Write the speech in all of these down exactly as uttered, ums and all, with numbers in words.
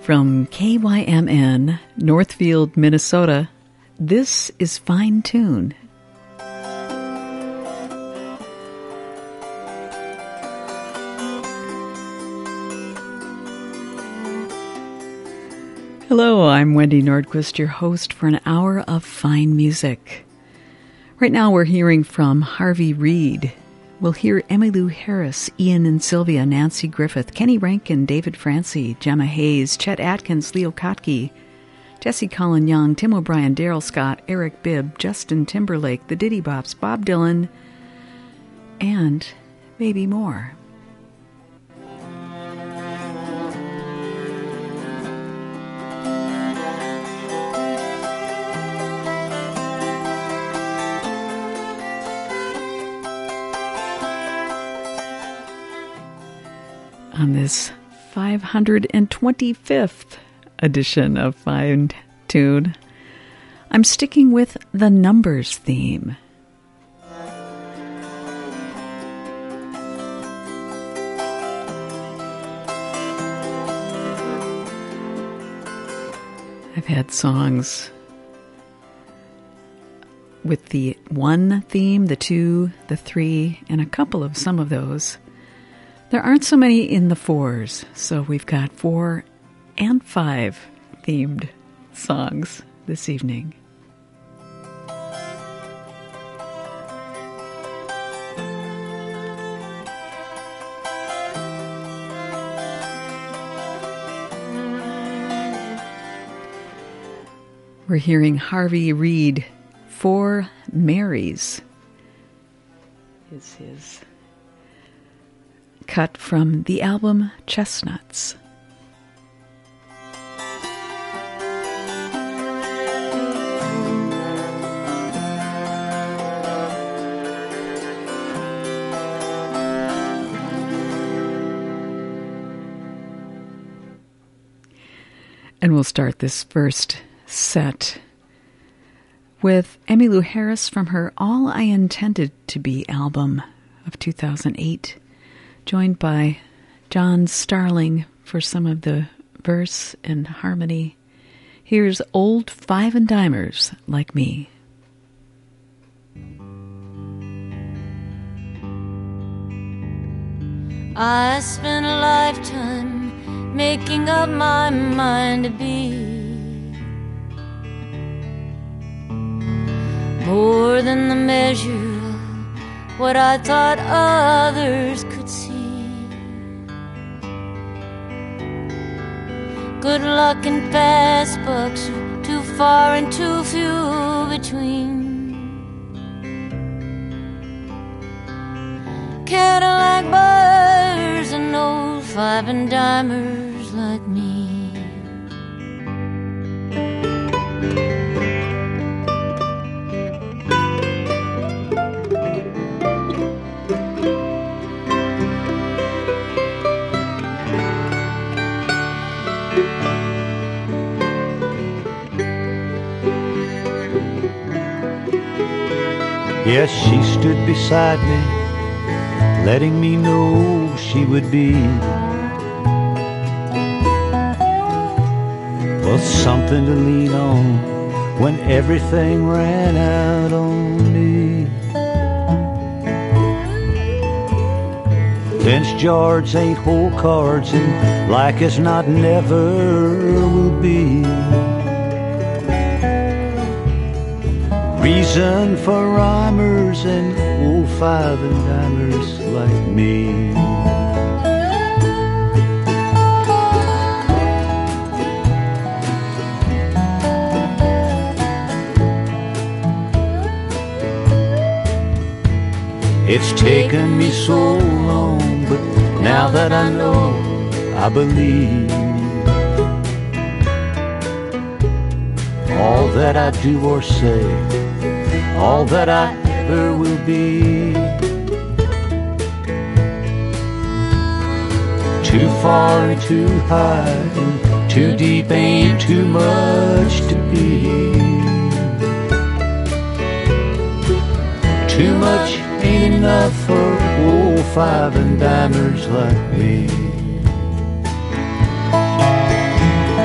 From K Y M N, Northfield, Minnesota, this is Fine Tune. Hello, I'm Wendy Nordquist, your host for an hour of fine music. Right now we're hearing from Harvey Reid. We'll hear Emmylou Harris, Ian and Sylvia, Nancy Griffith, Kenny Rankin, David Francie, Gemma Hayes, Chet Atkins, Leo Kottke, Jesse Colin Young, Tim O'Brien, Daryl Scott, Eric Bibb, Justin Timberlake, the Diddy Bops, Bob Dylan, and maybe more. On this five hundred twenty-fifth edition of Fine Tune, I'm sticking with the numbers theme. I've had songs with the one theme, the two, the three, and a couple of some of those. There aren't so many in the fours, so we've got four and five themed songs this evening. We're hearing Harvey Reid, Four Marys is his cut from the album Chestnuts. And we'll start this first set with Emmylou Harris from her All I Intended to Be album of two thousand eight. Joined by John Starling for some of the verse and harmony. Here's Old Five and Dimers Like Me. I spent a lifetime making up my mind to be more than the measure of what I thought others could see. Good luck and fast bucks are too far and too few between. Cadillac buyers and old five and dimers like me. Yes, she stood beside me, letting me know she would be well, something to lean on when everything ran out on me. Vince George ain't whole cards, and like as not never will be. Reason for rhymers and old five and dimers like me. It's taken me so long, but now that I know, I believe all that I do or say, all that I ever will be. Too far and too high and too deep ain't too much to be. Too much ain't enough for old five and dimers like me.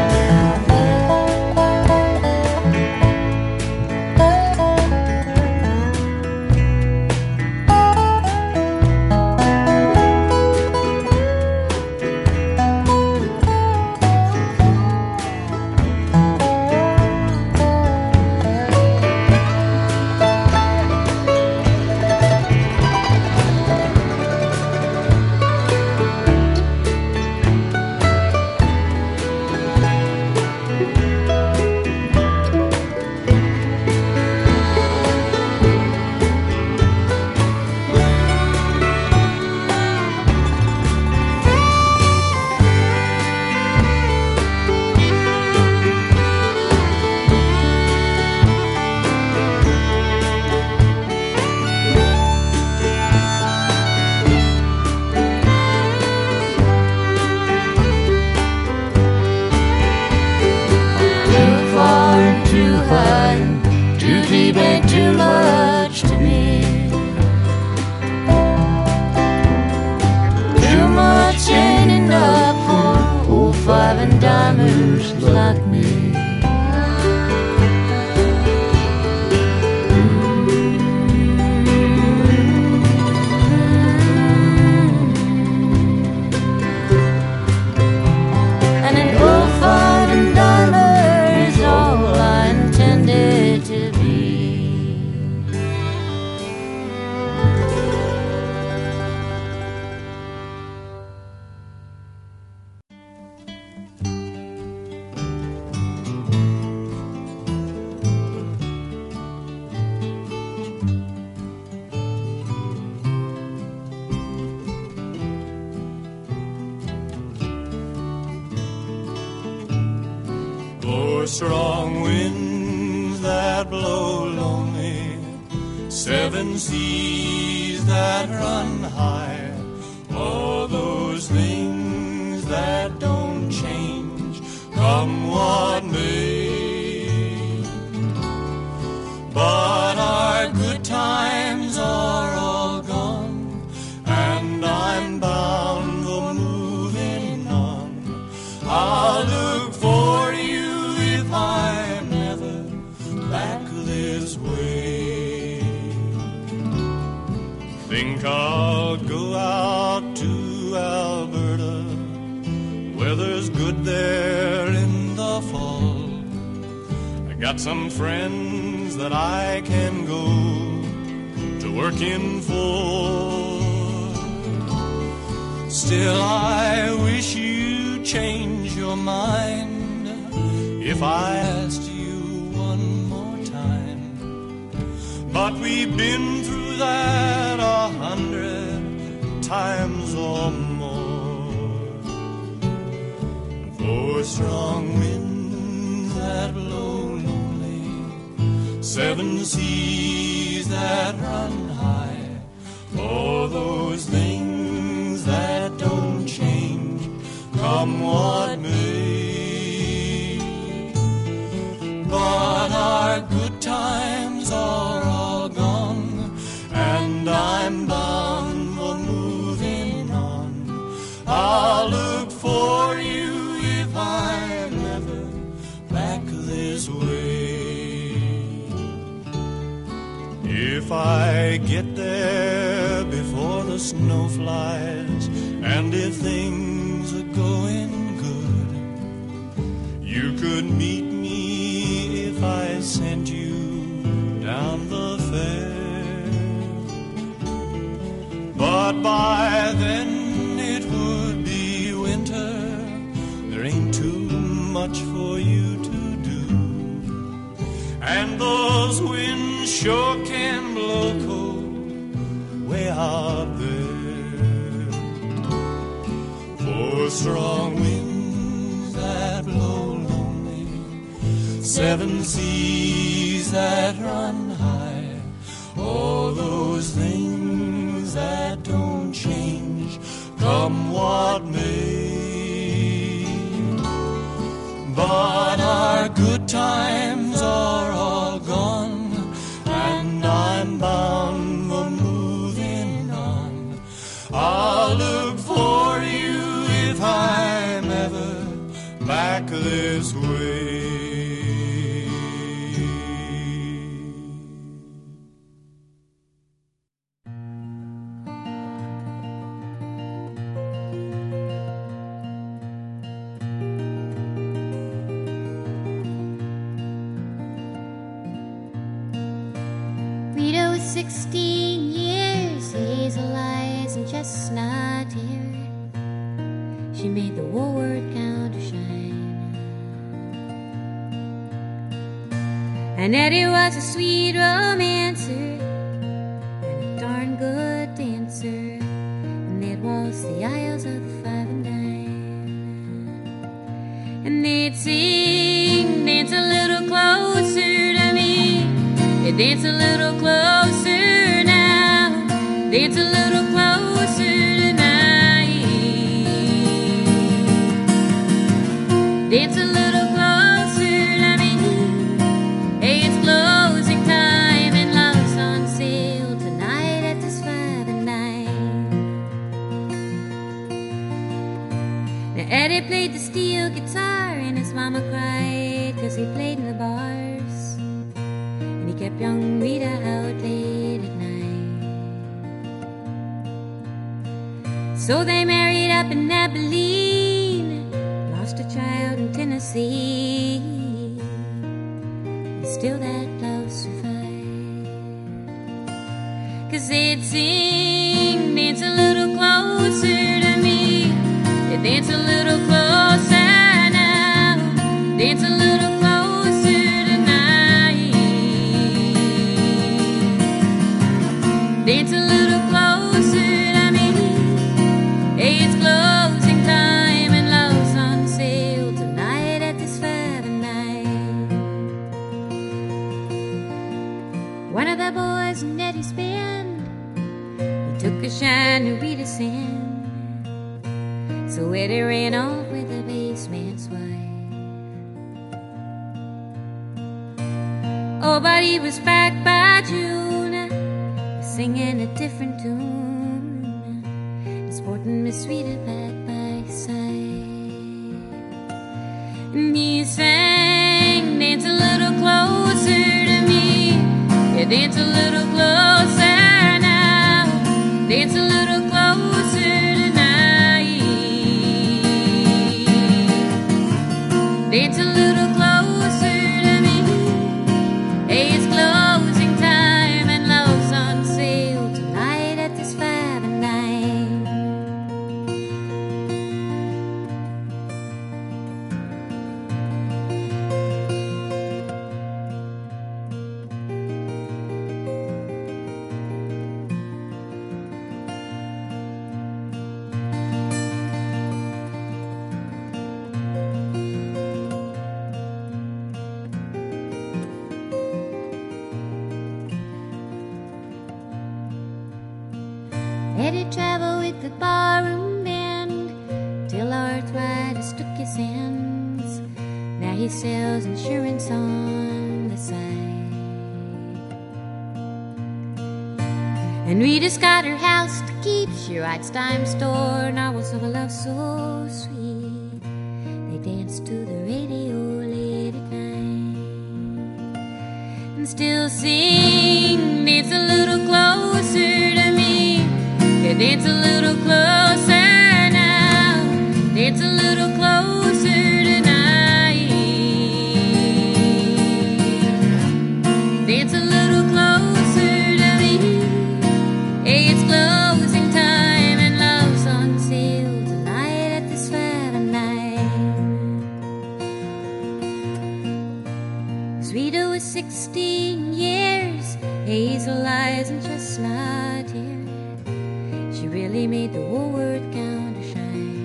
For strong winds that blow lonely, seven seas that run high, all those things that don't change, come what may. But our good times are all gone, and I'm bound for moving on. I'll look for you if I'm never back this way. Think I'll go out to Alberta, weather's good there in the fall. I got some friends that I can go to working for. Still I wish you'd change your mind if I asked you one more time. But we've been through that a hundred times or more. For strong winds that blow lonely, seven seas that run high, all those things that don't change, come what may. But our good times are all gone, and I'm bound for moving on. I'll look for you if I'm ever back this way. If I get there before the snow flies, and if things are going good, you could meet me if I sent you down the fair. But by then it would be winter, there ain't too much for you to do, and those winds sure can blow cold way out there. For strong winds that blow lonely, seven seas that run high, all those things that don't change, come what may. But our good times are all gone, and I'm bound for moving on. I'll look for you if I'm ever back this way. Rita was sixteen years, hazel eyes and chestnut hair. She made the Woolworth counter shine. And Eddie was a sweet romancer and a darn good dancer, and they'd waltz the aisles of the five and dime. And they'd sing, dance a little closer to me. They dance a little closer now, dance a little closer tonight. Dance a little closer to me. Hey, it's closing time and love's on sale tonight at this five and nine. Now Eddie played the steel guitar and his mama cried 'cause he played in the bars. He kept young Rita out late at night. So they married up in Abilene, lost a child in Tennessee, and still that love survived. 'Cause they'd sing, dance a little closer to me. They'd dance a little closer now, dance a little closer tonight. Dance a little closer to me. Hey, it's closing time and love's on sale tonight at this five and nine. So Eddie ran off with the baseman's wife. Oh, but he was back by June, singing a different tune, sporting Miss Rita back by his side. And he sang, dance a little closer to me, yeah, dance a little closer now, dance a little closer tonight, dance a little closer to me. Hey, it's closing time and love's on sale tonight at this five and nine. Eddie traveled with the barroom band till arthritis took his hands. Now he sells insurance on the side. And Rita's got her house to keep, she writes dime store novels of a love so sweet. They dance to the radio late at night and still sing, dance a little closer to me. Yeah, dance a little closer now, dance a little closer tonight, dance a little closer to me. Hey, it's closing time and love's on sale tonight at this five and nine. Rita was sixteen years, hazel eyes and chestnut hair. She really made the whole world count to shine.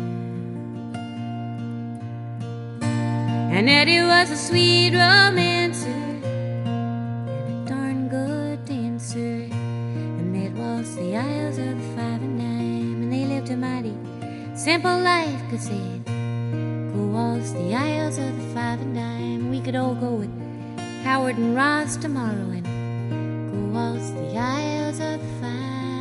And Eddie was a sweet romancer and a darn good dancer. And they'd waltz the aisles of the five and dime, and they lived a mighty simple life, 'cause they'd go waltz the aisles of the five and dime. We could all go with Howard and Ross tomorrow and go waltz the aisles of the five.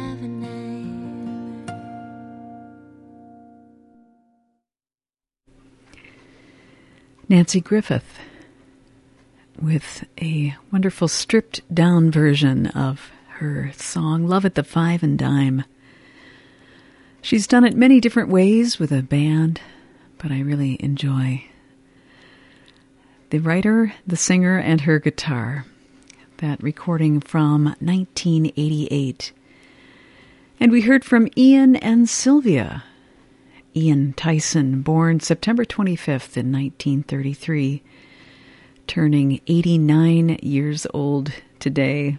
Nanci Griffith with a wonderful stripped down version of her song Love at the Five and Dime. She's done it many different ways with a band, but I really enjoy the writer, the singer, and her guitar. That recording from nineteen eighty-eight. And we heard from Ian and Sylvia. Ian Tyson, born September twenty-fifth in nineteen thirty-three, turning eighty-nine years old today.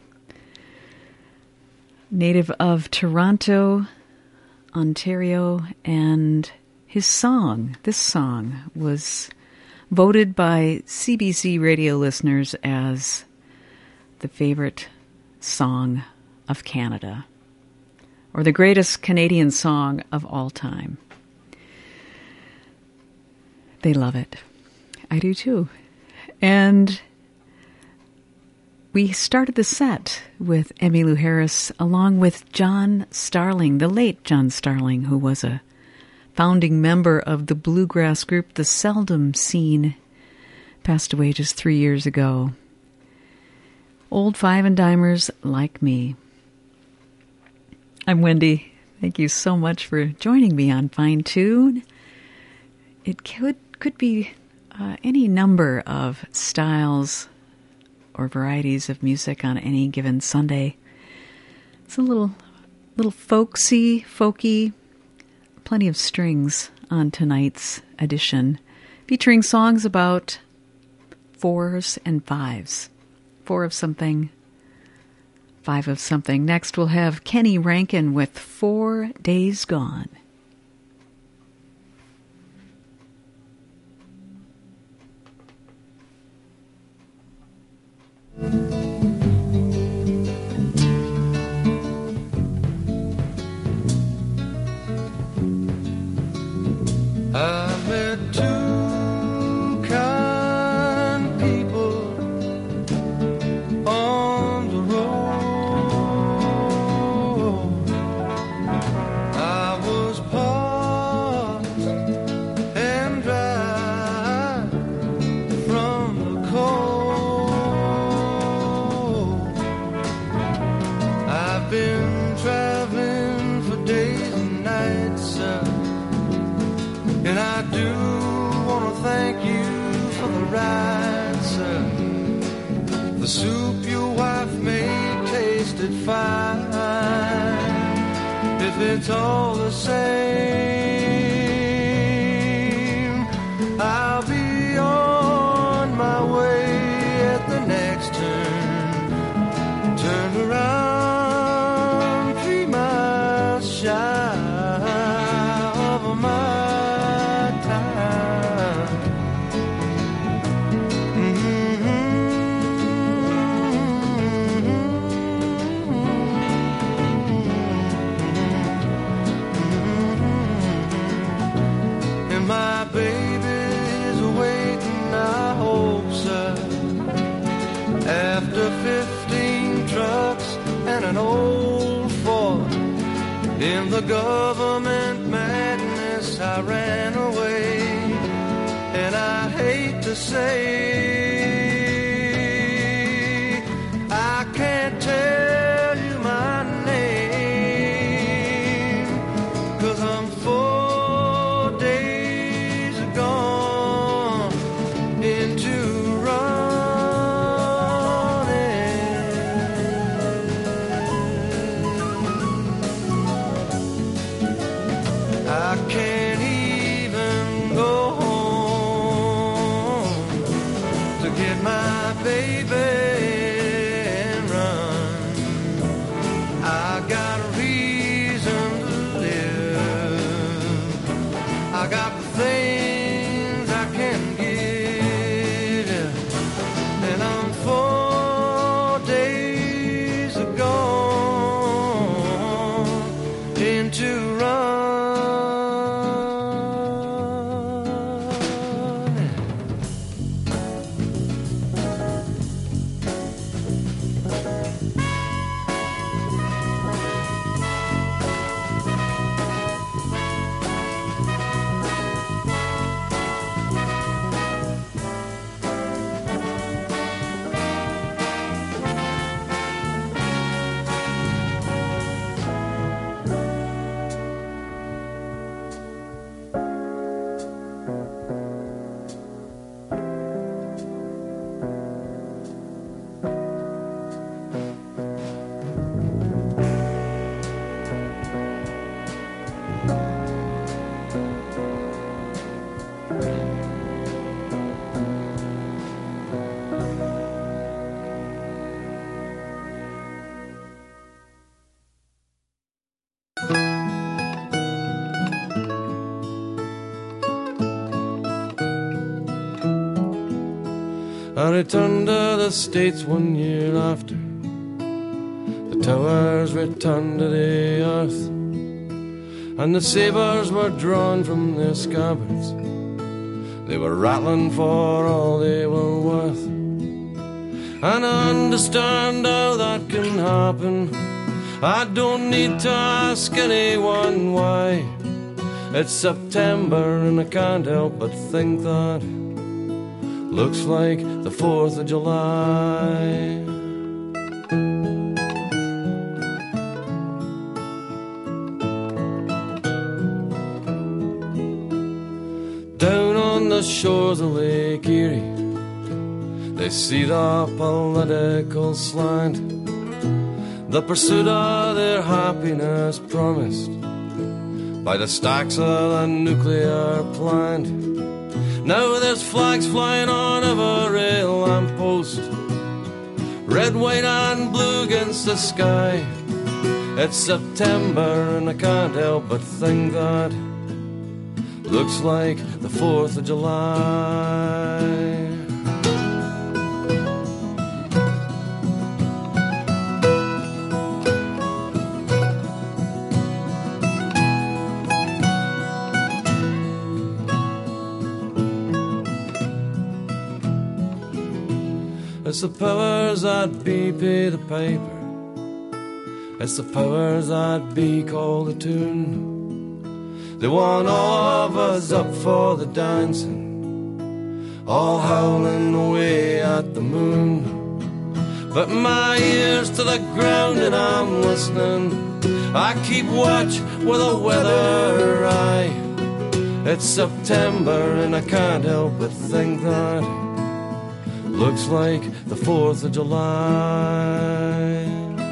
Native of Toronto, Ontario, and his song, this song, was voted by C B C radio listeners as the favorite song of Canada, or the greatest Canadian song of all time. They love it. I do too. And we started the set with Emmylou Harris along with John Starling, the late John Starling, who was a founding member of the bluegrass group The Seldom Seen, passed away just three years ago. Old five and dimers like me. I'm Wendy. Thank you so much for joining me on Fine Tune. It could could be uh, any number of styles or varieties of music on any given Sunday. It's a little, little folksy, folky, plenty of strings on tonight's edition, featuring songs about fours and fives. Four of something, five of something. Next we'll have Kenny Rankin with Four Days Gone. I met two kind people on the road. I was parched and dry from the cold. I've been traveling for days and nights, sir, and I do want to thank you for the ride, sir. The soup your wife made tasted fine. If it's all the same, I'll be on my way at the next turn. Turn around three miles shy of my my baby's waiting, I hope, sir. After fifteen trucks and an old Ford, in the government madness I ran away. And I hate to say I can't tell you my name, 'cause I'm full I returned to the States one year after the towers returned to the earth, and the sabres were drawn from their scabbards. They were rattling for all they were worth. And I understand how that can happen. I don't need to ask anyone why. It's September and I can't help but think that looks like the fourth of July. Down on the shores of Lake Erie, they see the political slant, the pursuit of their happiness promised by the stacks of the nuclear plant. Now there's flags flying on every lamppost, red, white and blue against the sky. It's September and I can't help but think that looks like the fourth of July. It's the powers that be pay the piper. It's the powers that be call the tune. They want all of us up for the dancing, all howling away at the moon. But my ears to the ground and I'm listening. I keep watch with a weather eye. It's September and I can't help but think that looks like the fourth of July.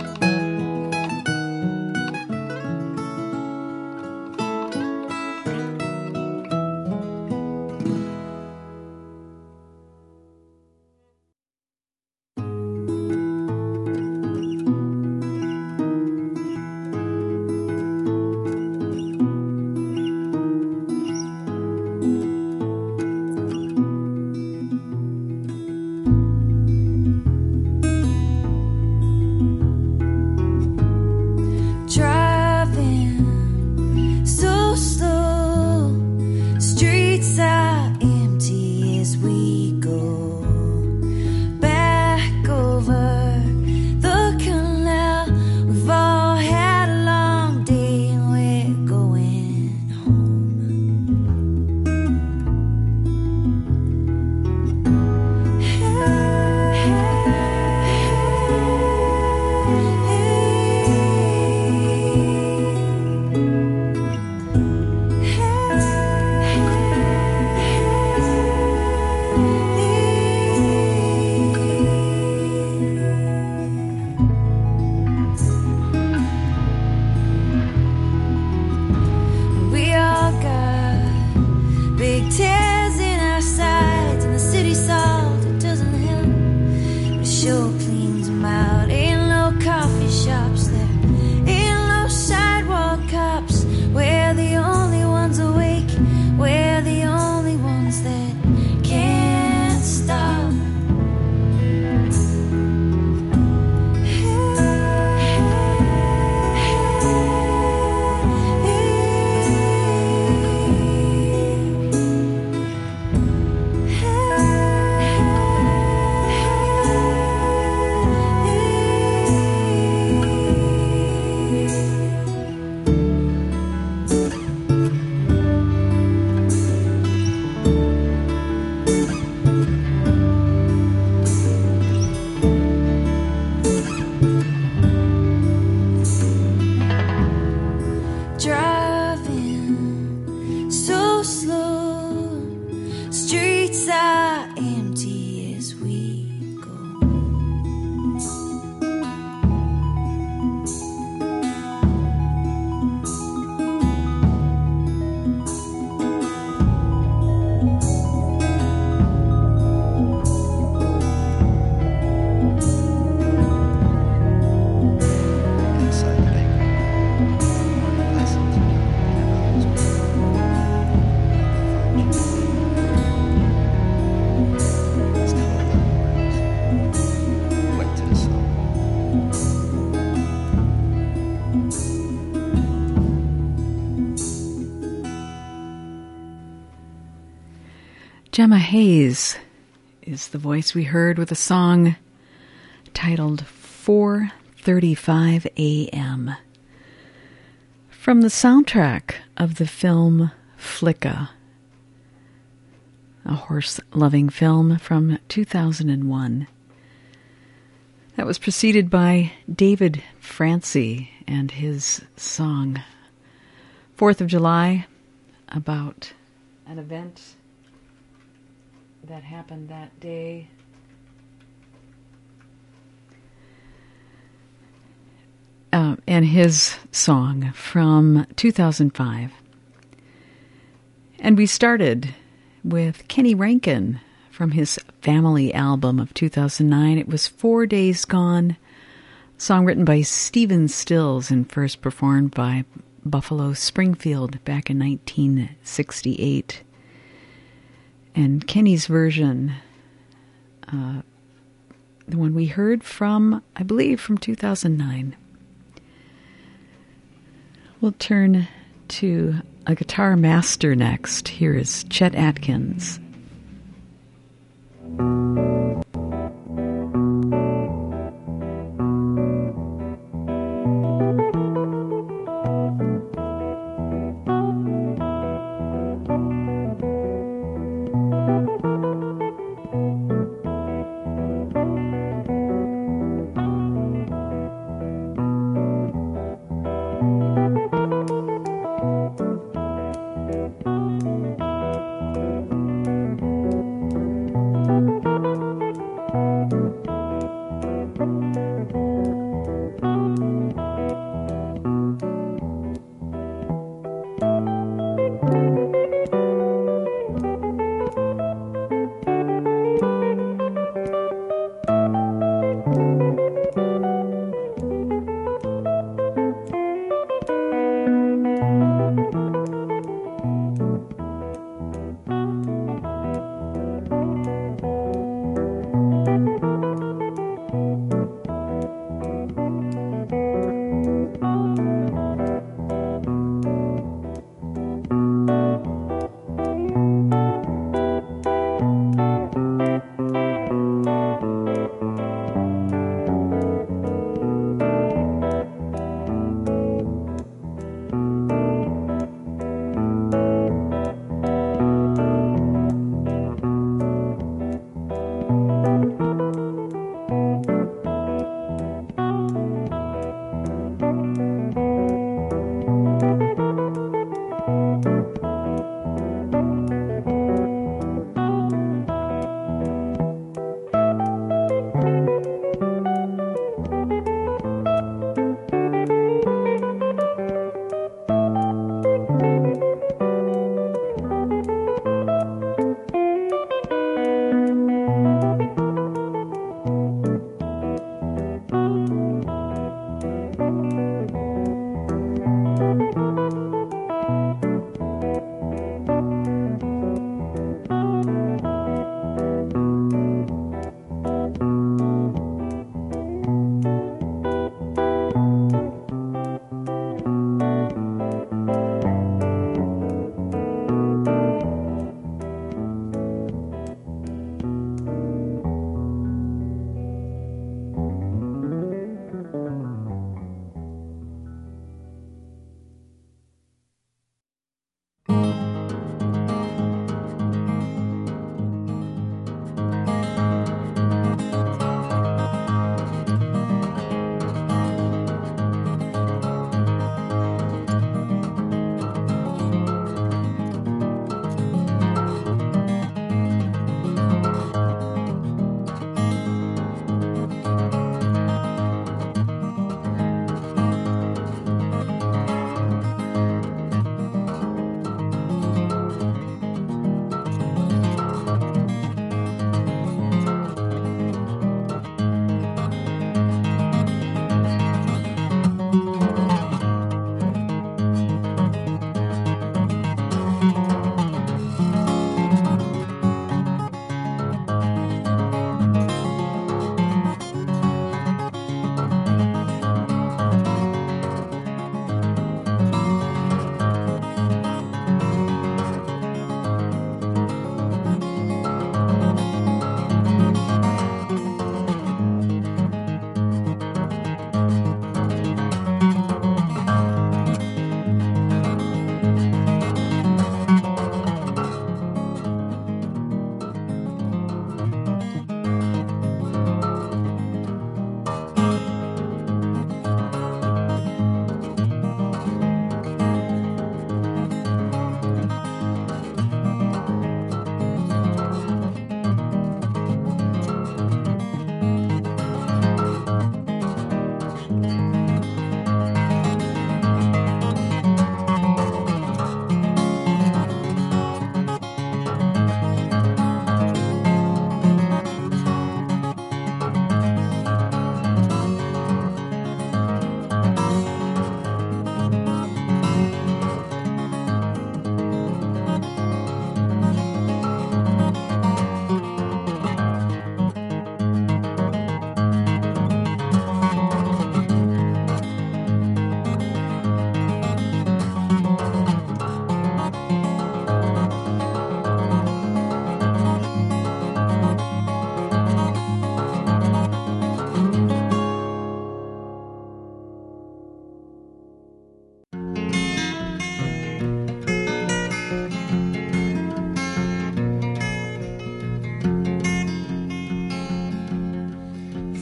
Gemma Hayes is the voice we heard with a song titled four thirty-five a.m. from the soundtrack of the film Flicka, a horse-loving film from two thousand one. That was preceded by David Francie and his song fourth of July, about an event that happened that day. Uh, and his song from two thousand five. And we started with Kenny Rankin from his Family album of two thousand nine. It was Four Days Gone, a song written by Stephen Stills and first performed by Buffalo Springfield back in nineteen sixty-eight. And Kenny's version, uh, the one we heard from, I believe, from two thousand nine. We'll turn to a guitar master next. Here is Chet Atkins. Thank you.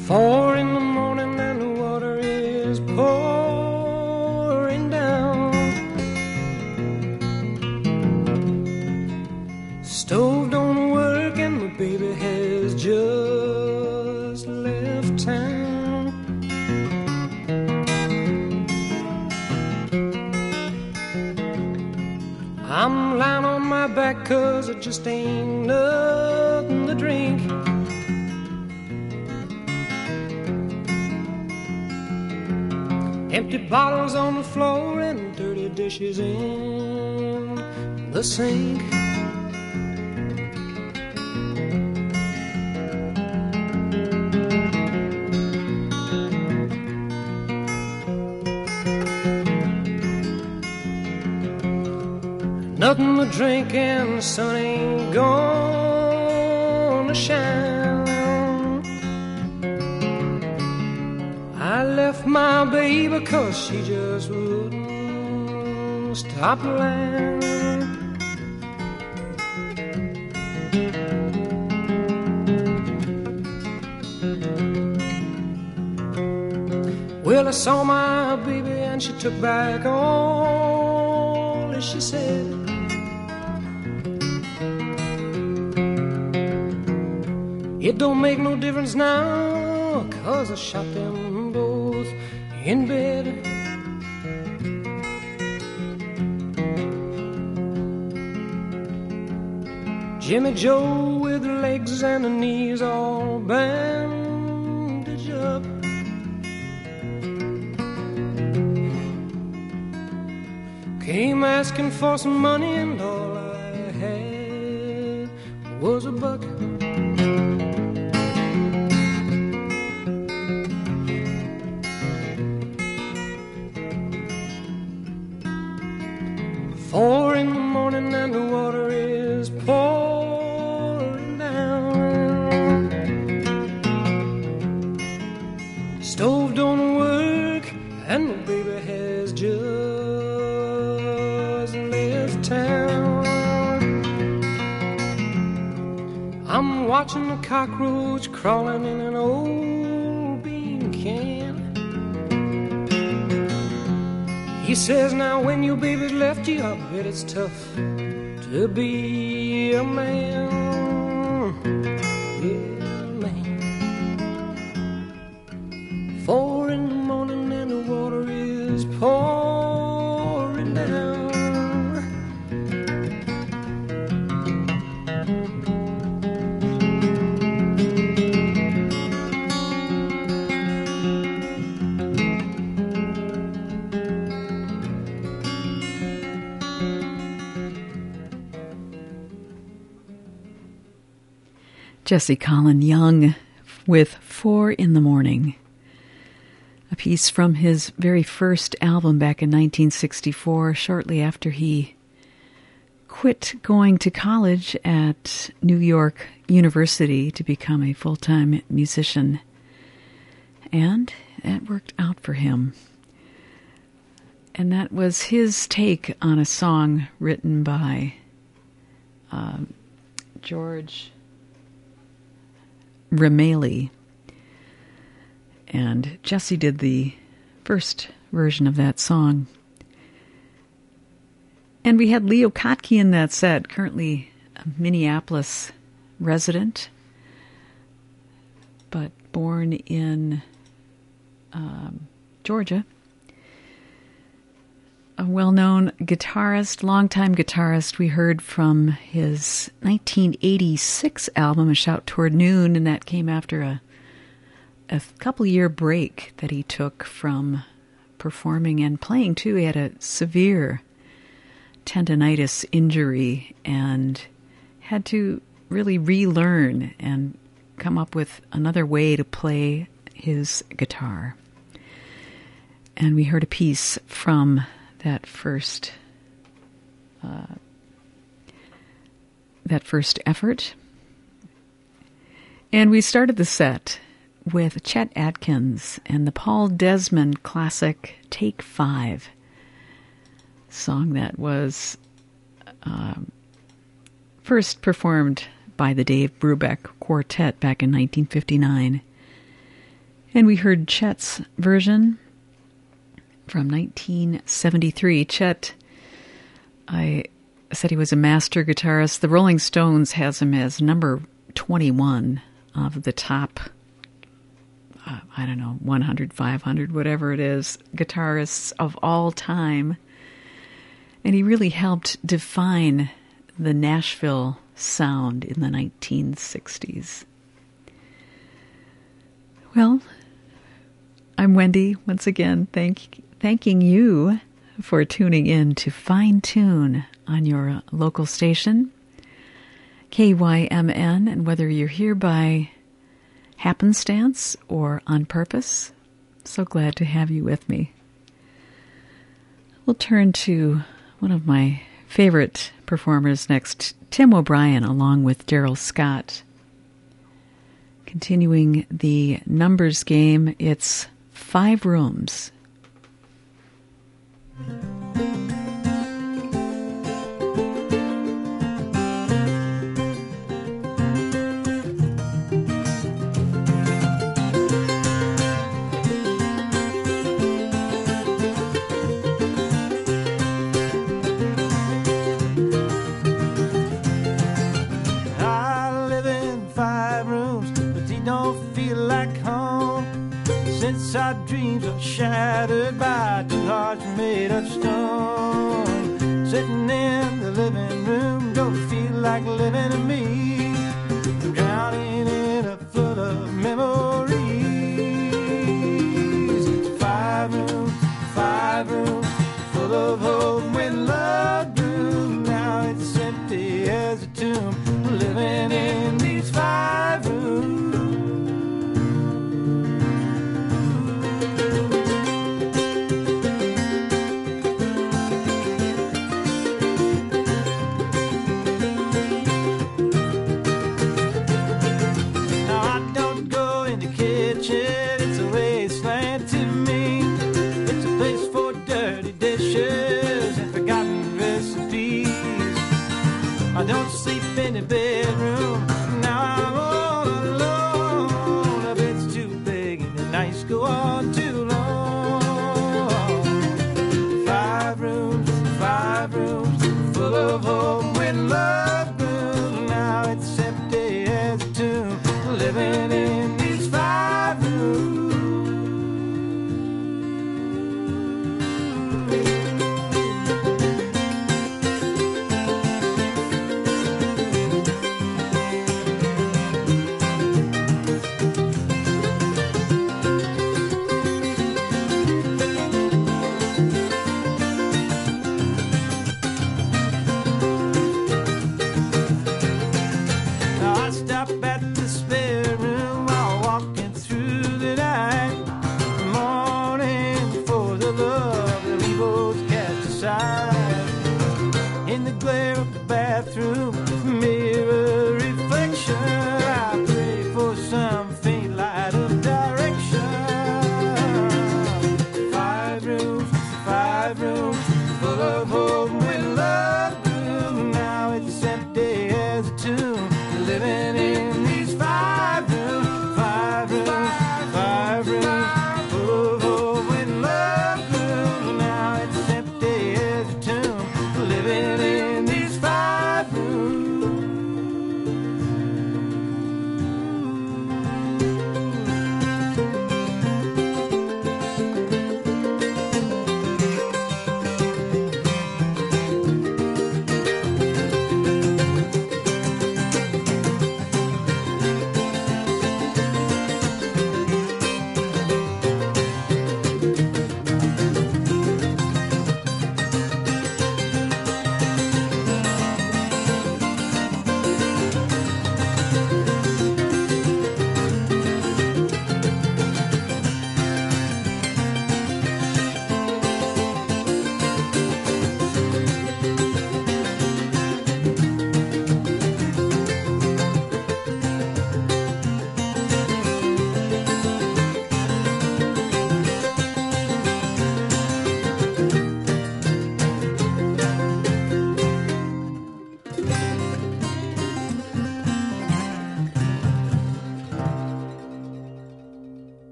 Four in the morning and the water is pouring down. Stove don't work and my baby has just left town. I'm lying on my back 'cause I just ain't nothing to drink. Empty bottles on the floor and dirty dishes in the sink. Nothing to drink and the sun ain't gonna shine. I left my baby 'cause she just wouldn't stop lying. Well, I saw my baby and she took back all that she said. It don't make no difference now 'cause I shot them both in bed. Jimmy Joe with the legs and the knees all bandaged up. Came asking for some money and all I had was a buck. Four in the morning and the water is pouring down. Stove don't work and the baby has just left town. I'm watching the cockroach crawling in an old bean can. He says now when your baby's left you, I bet it's tough to be a man. Yeah, man. Four in the morning and the water is pouring down. Jesse Colin Young with Four in the Morning, a piece from his very first album back in nineteen sixty-four, shortly after he quit going to college at New York University to become a full-time musician. And that worked out for him. And that was his take on a song written by uh, George Rameli. And Jesse did the first version of that song. And we had Leo Kottke in that set, currently a Minneapolis resident, but born in um, Georgia. A well-known guitarist, longtime guitarist. We heard from his nineteen eighty-six album, A Shout Toward Noon, and that came after a, a couple-year break that he took from performing and playing, too. He had a severe tendonitis injury and had to really relearn and come up with another way to play his guitar. And we heard a piece from that first uh, that first effort. And we started the set with Chet Atkins and the Paul Desmond classic Take Five, song that was um, first performed by the Dave Brubeck Quartet back in nineteen fifty-nine. And we heard Chet's version from nineteen seventy-three. Chet, I said he was a master guitarist. The Rolling Stones has him as number twenty-one of the top, uh, I don't know, one hundred, five hundred, whatever it is, guitarists of all time. And he really helped define the Nashville sound in the nineteen sixties. Well, I'm Wendy, once again, thank, thanking you for tuning in to Fine Tune on your local station, K Y M N, and whether you're here by happenstance or on purpose, so glad to have you with me. We'll turn to one of my favorite performers next, Tim O'Brien, along with Daryl Scott. Continuing the numbers game, it's Five Rooms. Our dreams are shattered by two hearts made of stone. Sitting in the living room, don't feel like living to me. I'm drowning in a flood of memories. Five rooms, five rooms, full of hope when love grew. Now it's empty as a tomb, living in these five rooms. I don't sleep in the bedroom, now I'm all alone. The bed's too big and the nights go on too long. Five rooms, five rooms, full of hope when love grew. Now it's empty as a tomb, living in these five rooms.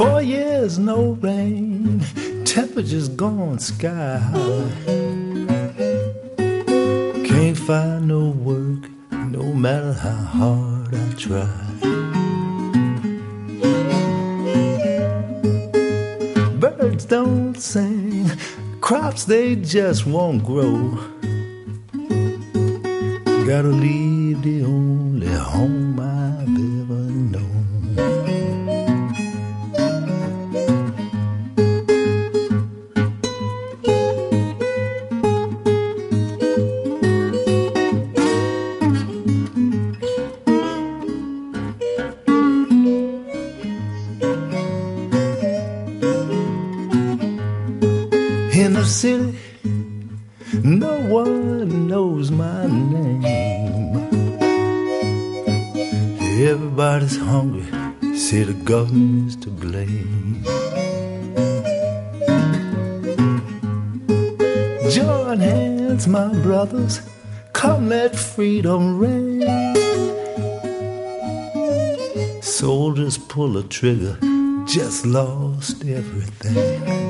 Four years, no rain, temperature's gone sky high. Can't find no work, no matter how hard I try. Birds don't sing, crops they just won't grow. Gotta leave the only home I've ever known. In the city, no one knows my name. Everybody's hungry, say the government's to blame. Join hands, my brothers, come let freedom reign. Soldiers pull a trigger, just lost everything.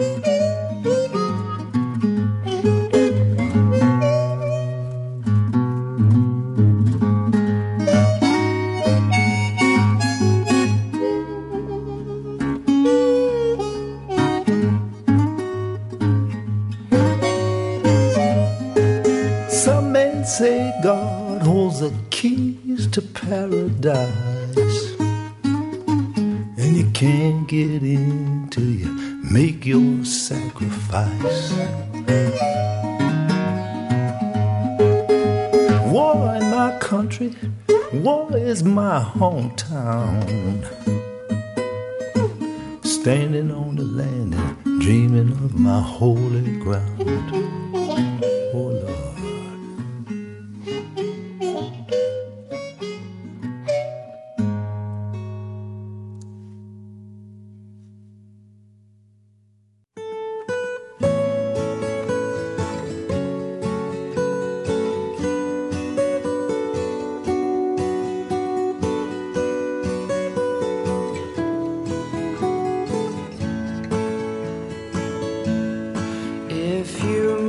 Say God holds the keys to paradise, and you can't get in till you make your sacrifice. War in my country, war is my hometown. Standing on the land and dreaming of my holy ground. Oh Lord. If you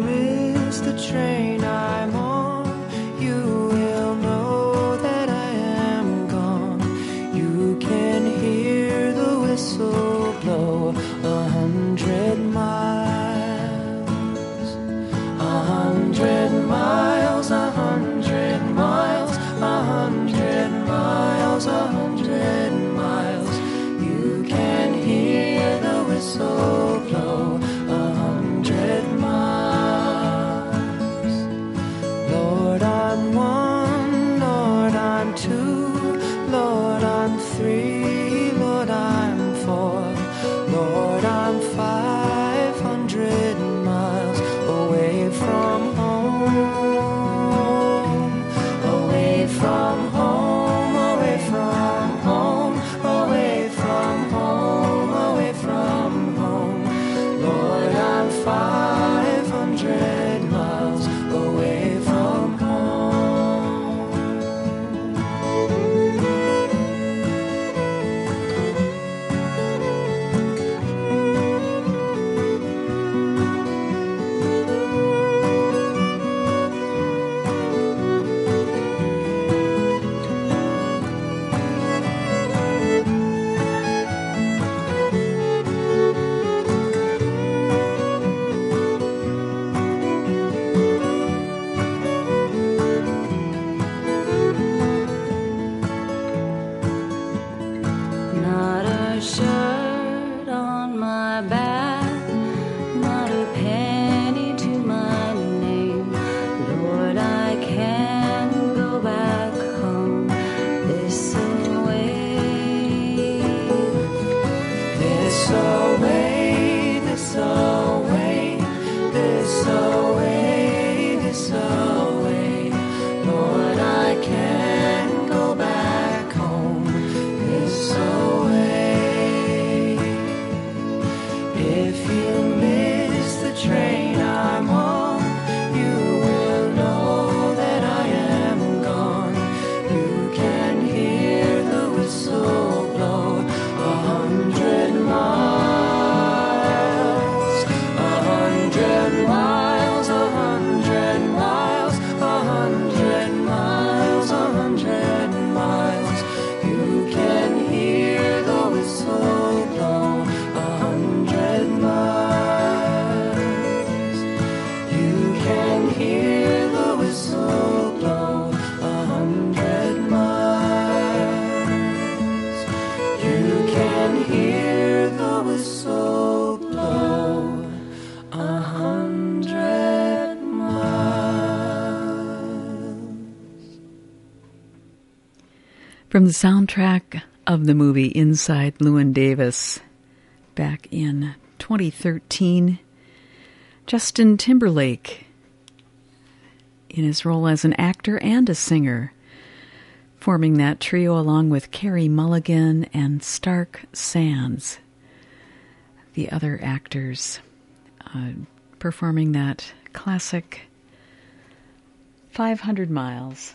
From the soundtrack of the movie Inside Llewyn Davis back in twenty thirteen, Justin Timberlake, in his role as an actor and a singer, forming that trio along with Carey Mulligan and Stark Sands, the other actors, uh, performing that classic five hundred miles,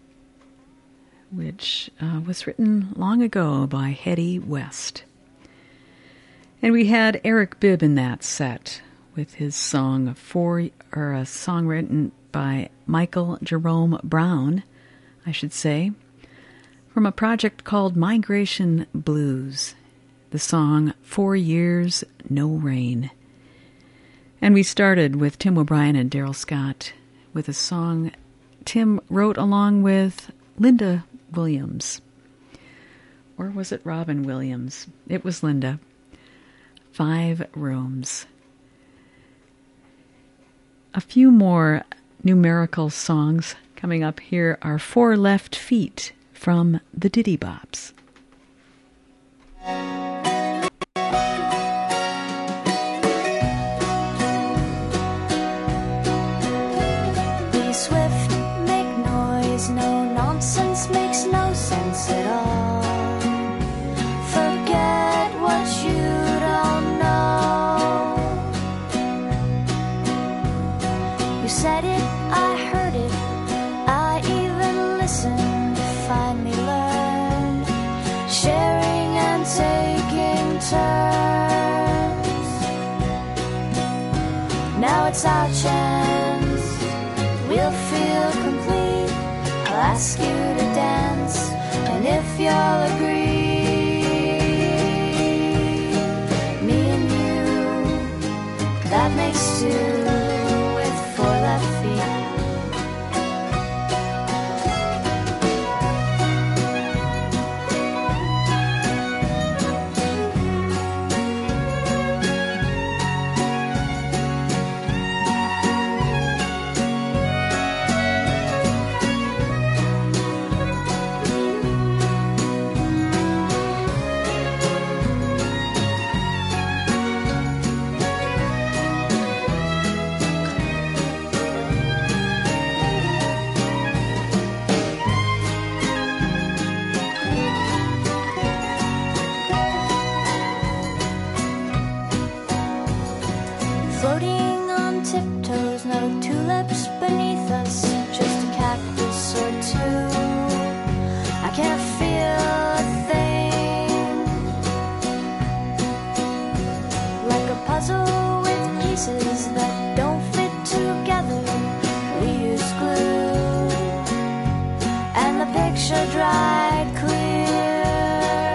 which uh, was written long ago by Hetty West. And we had Eric Bibb in that set with his song for, or a song written by Michael Jerome Brown, I should say, from a project called Migration Blues, the song Four Years, No Rain. And we started with Tim O'Brien and Daryl Scott with a song Tim wrote along with Linda Williams. Or was it Robin Williams? It was Linda. Five Rooms. A few more numerical songs coming up here are Four Left Feet from the Diddy Bops. Be swift, make noise, no nonsense makes no sense at all. Forget what you don't know. You said it, I heard it, I even listened, finally learned, sharing and taking turns. Now it's our chance, we'll feel complete. I'll ask you to dance, and if you'll agree, me and you, that makes two with four left feet. Floating on tiptoes, no tulips beneath us, just a cactus or two. I can't feel a thing. Like a puzzle with pieces that don't fit together, we use glue, and the picture dried clear.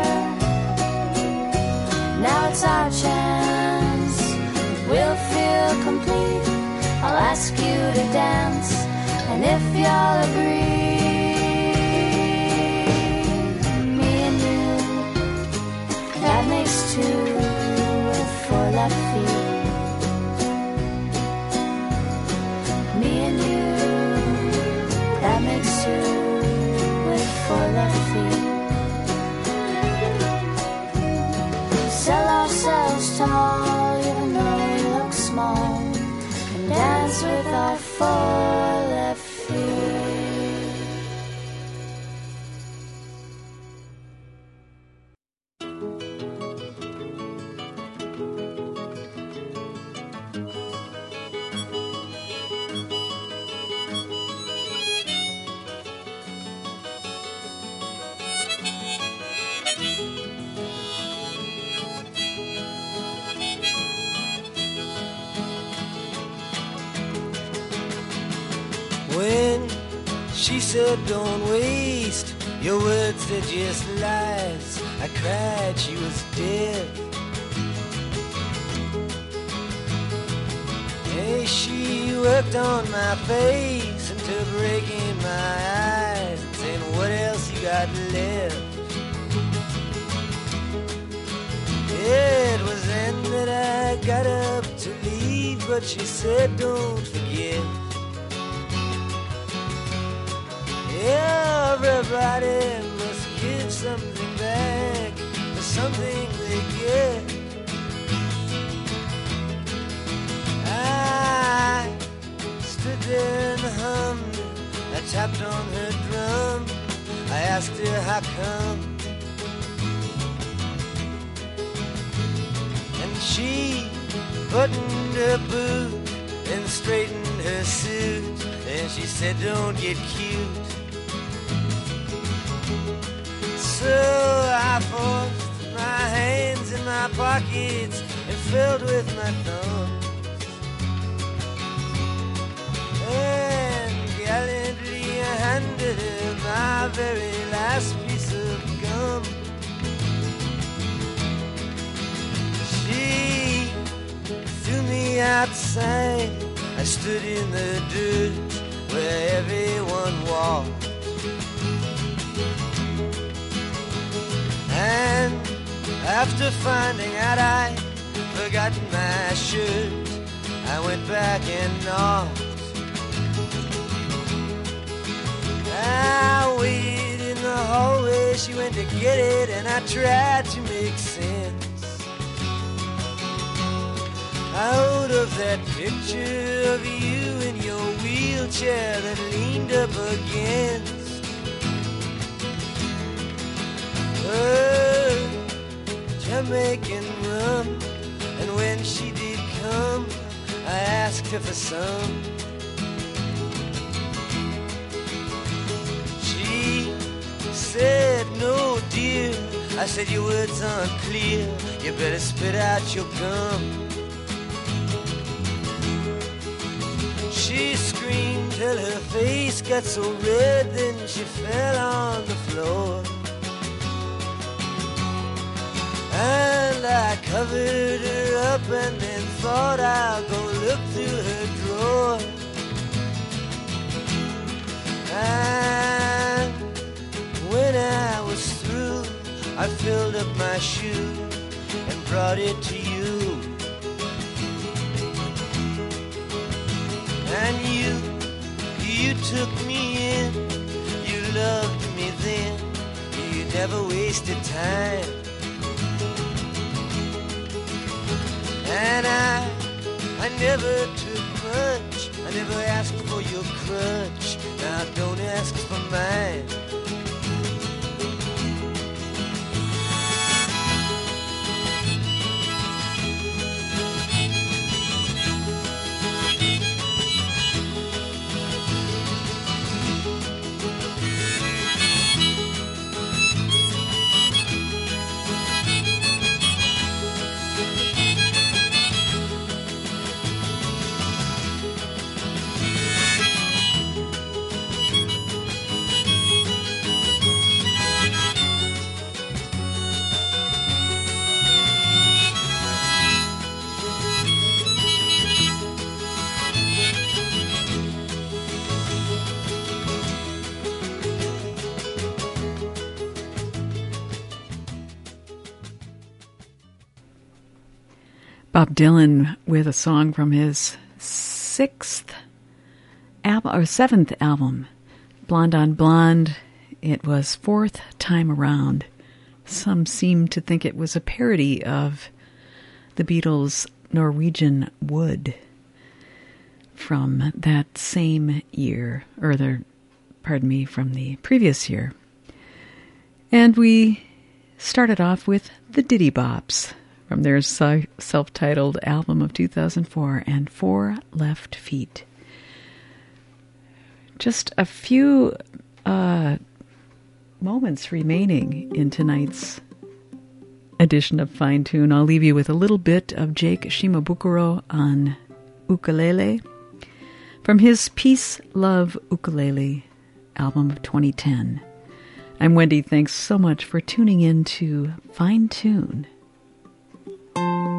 Now it's our chance, we'll feel complete. I'll ask you to dance, and if y'all agree, me and you, that makes two with four left feet. Me and you, that makes two with four left feet. Sell ourselves tall, even though we look small, and dance with our four left feet. When she said don't waste your words, they're just lies, I cried she was dead. Hey, she worked on my face until breaking my eyes and saying, what else you got left? It was then that I got up to leave, but she said don't forget, everybody must give something they get. I stood there and hummed. I tapped on her drum. I asked her how come, and she buttoned her boot and straightened her suit, and she said, don't get cute. So I forced my hands in my pockets and filled with my thumbs, and gallantly I handed her my very last piece of gum. She threw me outside. I stood in the dirt where everyone walked, and after finding out I'd forgotten my shirt, I went back and knocked. I waited in the hallway, she went to get it, and I tried to make sense out of that picture of you in your wheelchair that leaned up against her Jamaican rum. And when she did come, I asked her for some. She said, no dear. I said, your words aren't clear, you better spit out your gum. She screamed till her face got so red, then she fell on the floor. And I covered her up and then thought I'll go look through her drawer. And when I was through, I filled up my shoe and brought it to you. And you, you took me in, you loved me then, you never wasted time. And I, I never took much, I never asked for your crutch, now don't ask for mine. Bob Dylan with a song from his sixth album, or seventh album, Blonde on Blonde. It was fourth time around. Some seem to think it was a parody of the Beatles' Norwegian Wood from that same year, or the, pardon me, from the previous year. And we started off with the Diddy Bops from their self-titled album of two thousand four, and Four Left Feet. Just a few uh, moments remaining in tonight's edition of Fine Tune. I'll leave you with a little bit of Jake Shimabukuro on ukulele from his Peace, Love, Ukulele album of twenty ten. I'm Wendy. Thanks so much for tuning in to Fine Tune.